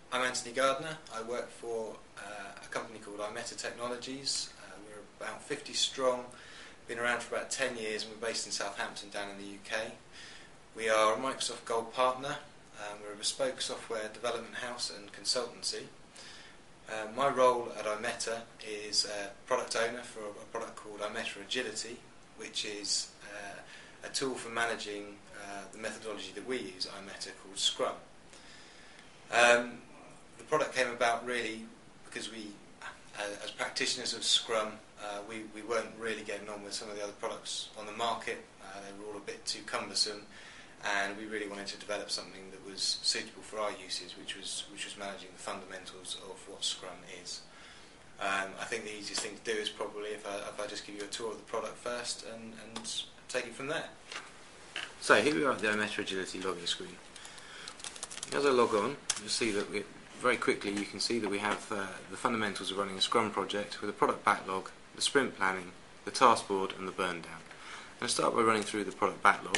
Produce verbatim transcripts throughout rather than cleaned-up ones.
I'm Anthony Gardner. I work for uh, a company called iMeta Technologies. Uh, we're about fifty strong, been around for about ten years, and we're based in Southampton down in the U K. We are a Microsoft Gold partner. Um, we're a bespoke software development house and consultancy. Uh, my role at iMeta is uh, product owner for a product called iMeta Agility, which is uh, a tool for managing uh, the methodology that we use at iMeta called Scrum. Um, the product came about really because we, uh, as practitioners of Scrum, uh, we, we weren't really getting on with some of the other products on the market. Uh, they were all a bit too cumbersome, and we really wanted to develop something that was suitable for our uses, which was which was managing the fundamentals of what Scrum is. Um, I think the easiest thing to do is probably if I, if I just give you a tour of the product first and, and take it from there. So here we are at the iMeta Agility login screen. As I log on, you'll see that we, very quickly you can see that we have uh, the fundamentals of running a Scrum project with a product backlog, the sprint planning, the task board and the burn down. I'm going to start by running through the product backlog.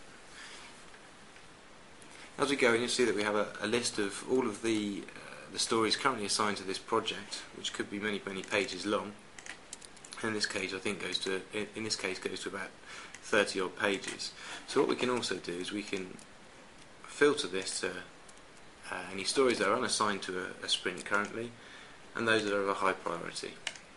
As we go in, you'll see that we have a, a list of all of the, uh, the stories currently assigned to this project, which could be many, many pages long. In this case, I think goes to in, in this case goes to about thirty odd pages. So what we can also do is we can filter this to uh, any stories that are unassigned to a, a sprint currently, and those that are of a high priority.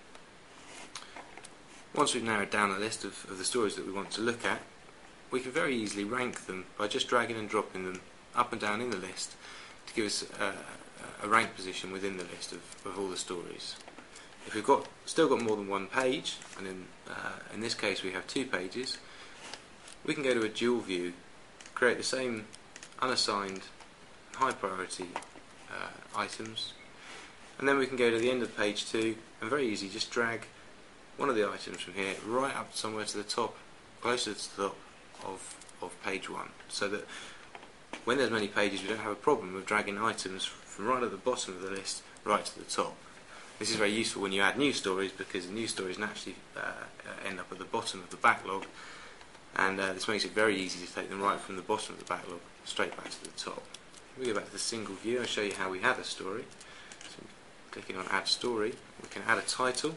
Once we've narrowed down a list of, of the stories that we want to look at, we can very easily rank them by just dragging and dropping them up and down in the list to give us uh, a rank position within the list of, of all the stories. If we've got still got more than one page, and in, uh, in this case we have two pages, we can go to a dual view, create the same unassigned high priority uh, items, and then we can go to the end of page two and very easy just drag one of the items from here right up somewhere to the top, closer to the top of, of page one, so that when there's many pages we don't have a problem with dragging items from right at the bottom of the list right to the top. This is very useful when you add new stories, because the new stories naturally uh, end up at the bottom of the backlog, and uh, this makes it very easy to take them right from the bottom of the backlog straight back to the top. We go back to the single view. I'll show you how we add a story. So clicking on add story, we can add a title.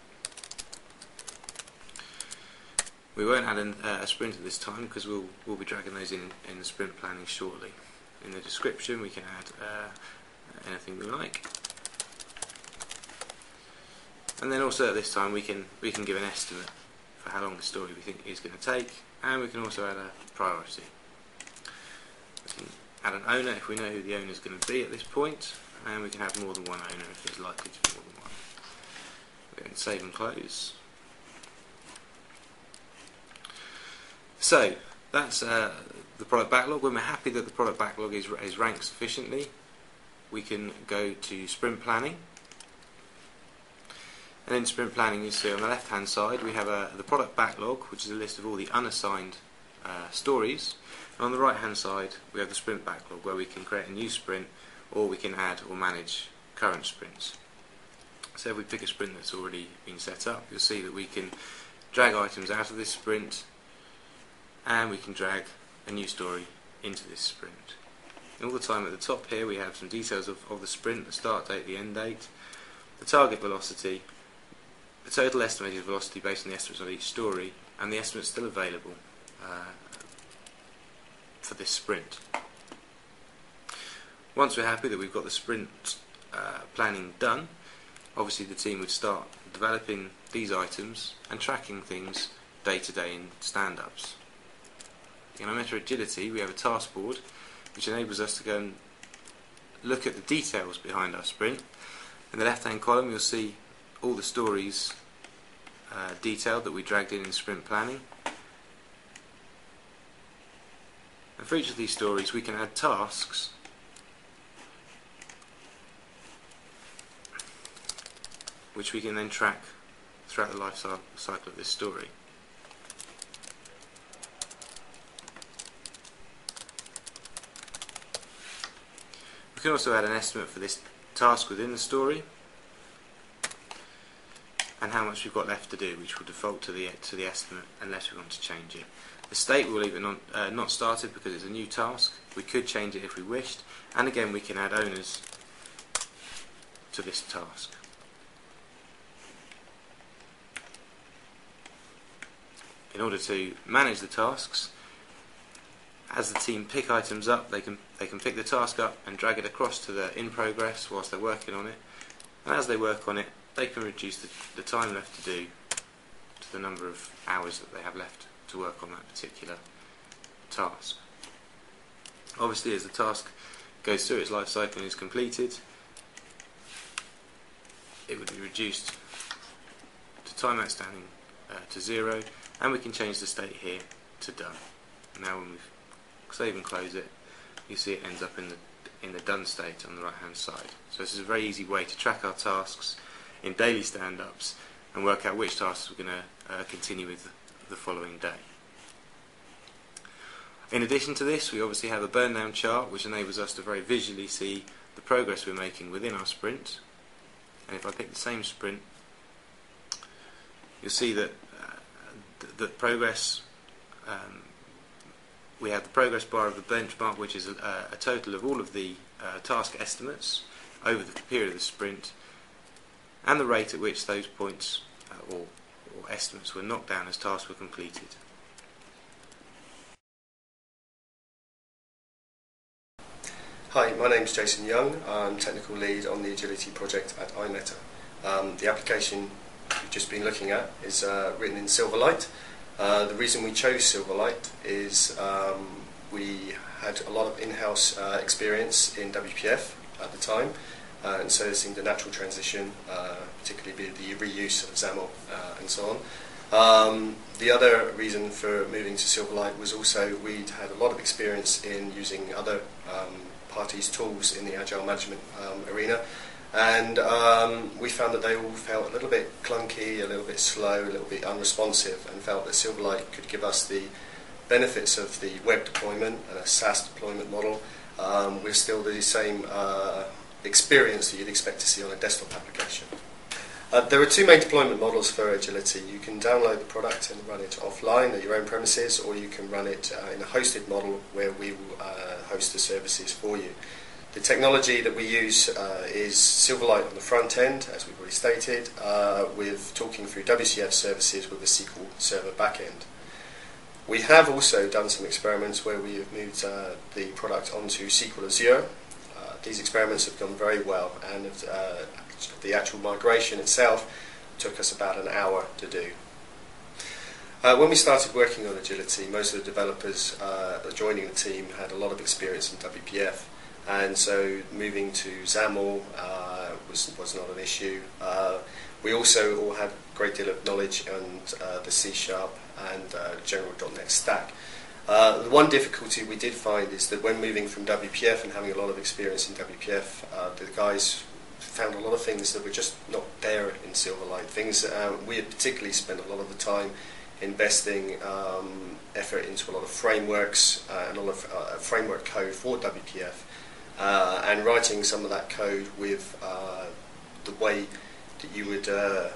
We won't add an, uh, a sprint at this time because we'll, we'll be dragging those in in the sprint planning shortly. In the description we can add uh, anything we like, and then also at this time we can we can give an estimate for how long the story we think is going to take, and we can also add a priority. We can add an owner if we know who the owner is going to be at this point, and we can have more than one owner if there's likely to be more than one. We can save and close. So that's uh, the product backlog. When we're happy that the product backlog is, is ranked sufficiently, we can go to sprint planning. And in sprint planning, you see on the left hand side we have a, the product backlog, which is a list of all the unassigned uh, stories, and on the right hand side we have the sprint backlog, where we can create a new sprint, or we can add or manage current sprints. So if we pick a sprint that's already been set up, you'll see that we can drag items out of this sprint, and we can drag a new story into this sprint. And all the time at the top here we have some details of, of the sprint, the start date, the end date, the target velocity, the total estimated velocity based on the estimates of each story, and the estimates still available uh, for this sprint. Once we're happy that we've got the sprint uh, planning done, obviously the team would start developing these items and tracking things day to day in stand-ups. In iMeta Agility we have a task board which enables us to go and look at the details behind our sprint. In the left hand column you'll see all the stories uh, detailed that we dragged in in sprint planning, and for each of these stories we can add tasks which we can then track throughout the life cycle of this story. We can also add an estimate for this task within the story, and how much we've got left to do, which will default to the to the estimate unless we want to change it. The state will leave it not, uh, not started because it's a new task. We could change it if we wished, and again we can add owners to this task. In order to manage the tasks, as the team pick items up, they can they can pick the task up and drag it across to the in progress whilst they're working on it. And as they work on it, they can reduce the, the time left to do to the number of hours that they have left to work on that particular task. Obviously, as the task goes through its life cycle and is completed, it would be reduced to time outstanding uh, to zero, and we can change the state here to done. Now when we save and close it, you see it ends up in the in the done state on the right hand side. So this is a very easy way to track our tasks in daily stand-ups and work out which tasks we're going to uh, continue with the following day. In addition to this, we obviously have a burn down chart which enables us to very visually see the progress we're making within our sprint. And if I pick the same sprint, you'll see that uh, the, the progress, um, we have the progress bar of the benchmark, which is a, a total of all of the uh, task estimates over the period of the sprint, and the rate at which those points uh, or, or estimates were knocked down as tasks were completed. Hi, my name is Jason Young. I'm technical lead on the agility project at iMeta. Um, the application we've just been looking at is uh, written in Silverlight. Uh, the reason we chose Silverlight is um, we had a lot of in-house uh, experience in W P F at the time, uh, and so it seemed a natural transition, uh, particularly the reuse of XAML uh, and so on. Um, the other reason for moving to Silverlight was also we'd had a lot of experience in using other um, parties' tools in the agile management um, arena, and um, we found that they all felt a little bit clunky, a little bit slow, a little bit unresponsive, and felt that Silverlight could give us the benefits of the web deployment and a SaaS deployment model um, with still the same uh, experience that you'd expect to see on a desktop application. Uh, there are two main deployment models for agility. You can download the product and run it offline at your own premises, or you can run it uh, in a hosted model where we will uh, host the services for you. The technology that we use uh, is Silverlight on the front end, as we've already stated, uh, with talking through W C F services with a S Q L Server backend. We have also done some experiments where we have moved uh, the product onto S Q L Azure. Uh, these experiments have gone very well, and uh, the actual migration itself took us about an hour to do. Uh, when we started working on agility, most of the developers uh, joining the team had a lot of experience in W P F, and so moving to XAML uh, was, was not an issue. Uh, we also all had a great deal of knowledge on uh, the C Sharp and uh, general dot net stack. Uh, the one difficulty we did find is that when moving from W P F and having a lot of experience in W P F, uh, the guys found a lot of things that were just not there in Silverlight. Things um, we had particularly spent a lot of the time investing um, effort into a lot of frameworks uh, and a lot of uh, framework code for W P F, uh, and writing some of that code with uh, the way that you would uh,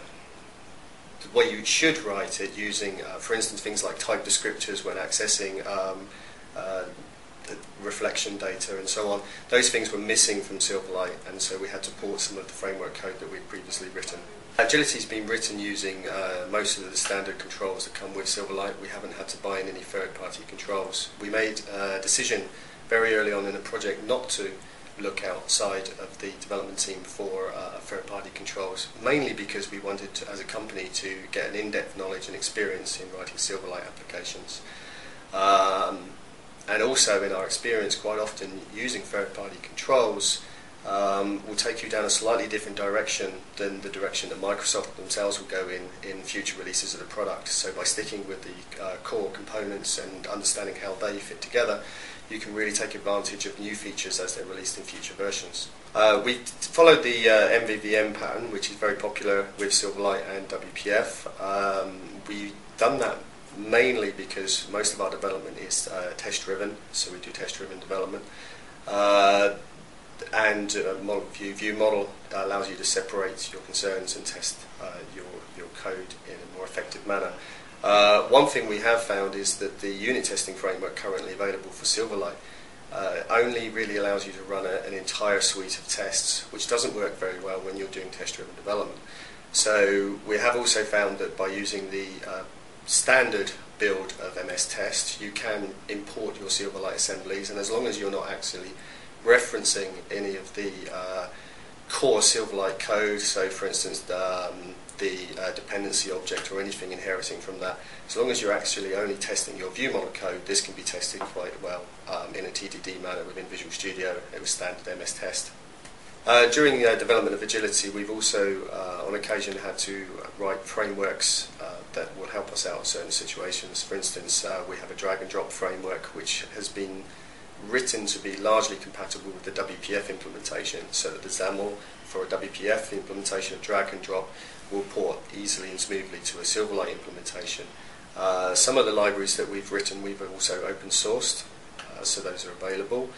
the way you should write it, using, uh, for instance, things like type descriptors when accessing um, uh, the reflection data and so on. Those things were missing from Silverlight, and so we had to port some of the framework code that we'd previously written. Agility's been written using uh, most of the standard controls that come with Silverlight. We haven't had to buy in any third-party controls. We made a decision very early on in the project not to look outside of the development team for uh, third-party controls, mainly because we wanted to, as a company, to get an in-depth knowledge and experience in writing Silverlight applications. Um, and also, in our experience, quite often using third-party controls um, will take you down a slightly different direction than the direction that Microsoft themselves will go in in future releases of the product. So by sticking with the uh, core components and understanding how they fit together, you can really take advantage of new features as they're released in future versions. Uh, we followed the uh, M V V M pattern, which is very popular with Silverlight and W P F. Um, we've done that mainly because most of our development is uh, test-driven, so we do test-driven development. Uh, and uh, model view, view model allows you to separate your concerns and test uh, your, your code in a more effective manner. Uh, one thing we have found is that the unit testing framework currently available for Silverlight uh, only really allows you to run a, an entire suite of tests, which doesn't work very well when you're doing test-driven development. So we have also found that by using the uh, standard build of M S Test, you can import your Silverlight assemblies, and as long as you're not actually referencing any of the uh, core Silverlight code, so for instance the, um, the uh, dependency object or anything inheriting from that, as long as you're actually only testing your view model code, this can be tested quite well um, in a T D D manner within Visual Studio. It was standard M S Test. Uh, during the uh, development of Agility, we've also uh, on occasion had to write frameworks uh, that will help us out in certain situations. For instance, uh, we have a drag and drop framework which has been written to be largely compatible with the W P F implementation, so that the XAML for a W P F implementation of drag and drop will port easily and smoothly to a Silverlight implementation. Uh, some of the libraries that we've written we've also open sourced, uh, so those are available.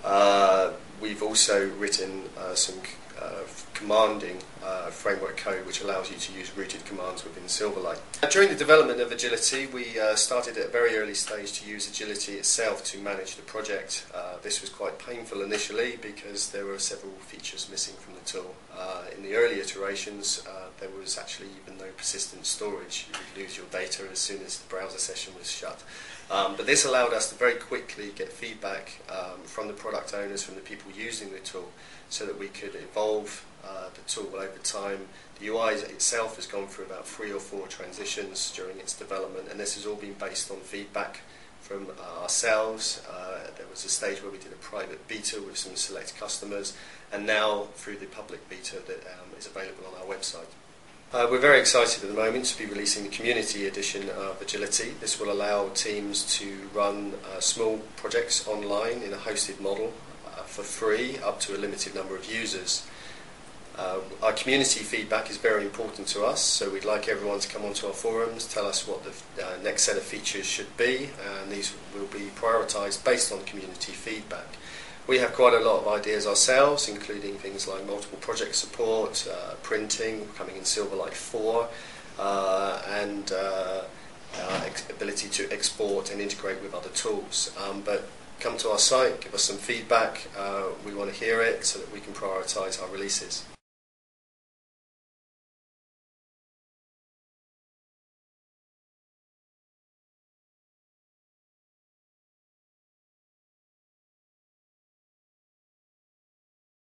Uh, we've also written uh, some uh, commanding uh, framework code which allows you to use rooted commands within Silverlight. During the development of Agility, we uh, started at a very early stage to use Agility itself to manage the project. Uh, this was quite painful initially because there were several features missing from the tool. Uh, in the early iterations, uh, there was actually even no persistent storage. You would lose your data as soon as the browser session was shut. Um, but this allowed us to very quickly get feedback um, from the product owners, from the people using the tool, so that we could evolve uh, the tool over time. The U I itself has gone through about three or four transitions during its development, and this has all been based on feedback from uh, ourselves. Uh, there was a stage where we did a private beta with some select customers, and now through the public beta that um, is available on our website. Uh, we're very excited at the moment to be releasing the community edition of Agility. This will allow teams to run uh, small projects online in a hosted model uh, for free, up to a limited number of users. Uh, our community feedback is very important to us, so we'd like everyone to come onto our forums, tell us what the uh, next set of features should be, and these will be prioritised based on community feedback. We have quite a lot of ideas ourselves, including things like multiple project support, uh, printing, coming in Silverlight four, uh, and uh, uh, ability to export and integrate with other tools. Um, but come to our site, give us some feedback. Uh, we want to hear it so that we can prioritise our releases.